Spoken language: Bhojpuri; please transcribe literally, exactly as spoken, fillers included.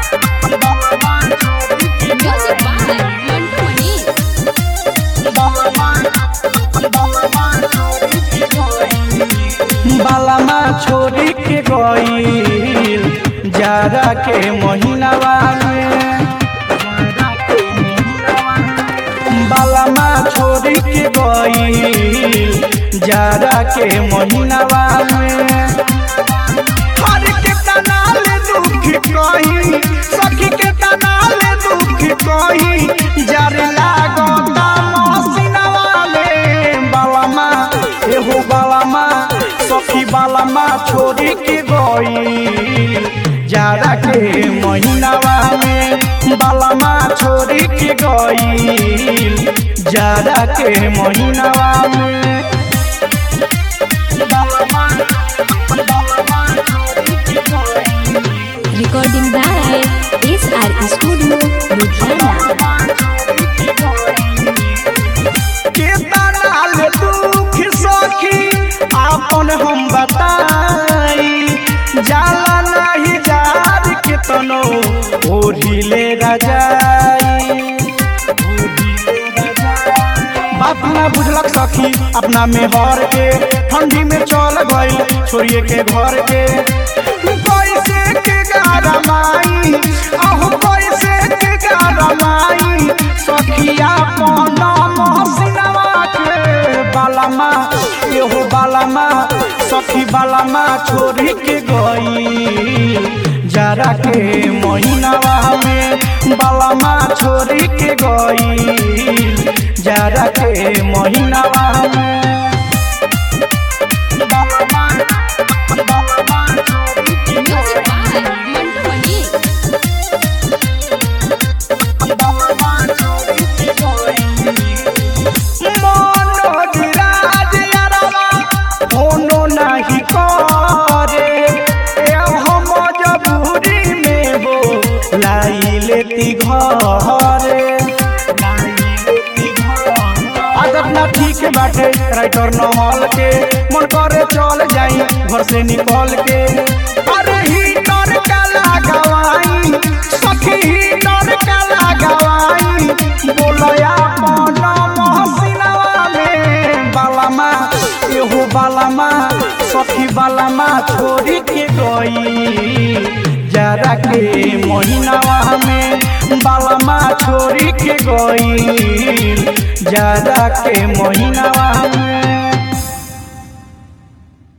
बालमा छोड़ी के गईल जाड़ा के महीनावा में, बालमा छोड़ी के गईल जाड़ा के महीनावा में। हर के तनाल दुख कही सखी के तनाल दुख कही जार लागता मसीनावा में। बालमा एहो बालमा सखी बालमा छोड़ी के गईल जाड़ा के महीनावा में, बालमा छोड़ी के गईल जाड़ा के महीनावा में। Recording by S R Studio, Ludhiana. केतनाल दुख सखी आपन हम बताई, जाला नहीं जार के तनो ओढ़िले रजाई। बात ना बुझलक सखी अपना में हर के, ठंडी में चल गई छोड़िए के घर के। कैसे के गारमाई अहो कैसे के गारमाई सखिया पन मसीनावा के। बालमा एहो बालमा सखी बालमा छोड़ी के गई जाड़ा के महीनावा में, बालमा छोड़ी के गई जाड़ा के महीनावा में। लेती घरे आदत ना ठीक बाटे राइटर नहल के, मन करे चल जाई घर से निकल के। अरे हीटर का लगावाई सखी हीटर का लगावाई बोलया पन मसीनावा में। बालमा एहो बालमा सखी बालमा छोड़ी के गई जाड़ा के महीनावा में, बालमा छोड़ी के गई जाड़ा के महीनावा में।